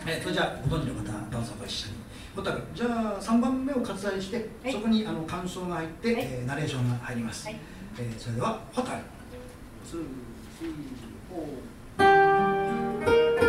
それじゃあご存知の方どうぞご一緒に。蛍、じゃあ3番目を割愛して、はい、そこに感想が入って、はい、ナレーションが入ります。はい、それでは蛍。2、3、4。